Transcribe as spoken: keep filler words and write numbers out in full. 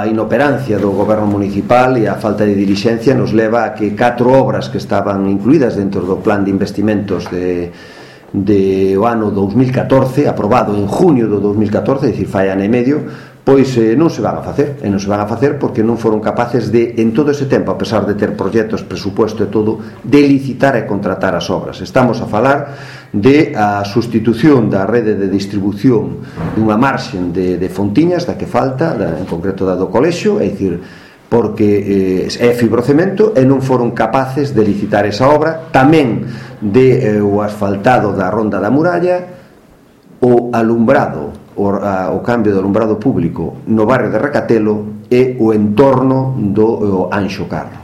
a inoperancia do goberno municipal e a falta de dirixencia nos leva a que catro obras que estaban incluídas dentro do plan de investimentos de, de o ano dous mil catorce, aprobado en junio do dous mil catorce, é dicir, fai ano e medio, pois eh, non se van a facer, e non se van a facer porque non foron capaces de, en todo ese tempo, a pesar de ter proxectos, presupuesto e todo, de licitar e contratar as obras. Estamos a falar de a sustitución da rede de distribución dunha marxen de, de Fontiñas, da que falta, da, en concreto da do colexio, é dicir, porque eh, é fibrocemento e non foron capaces de licitar esa obra, tamén de eh, o asfaltado da Ronda da Muralla, o alumbrado, O, a, o cambio do alumbrado público no barrio de Recatelo e o entorno do o Anxo Carro.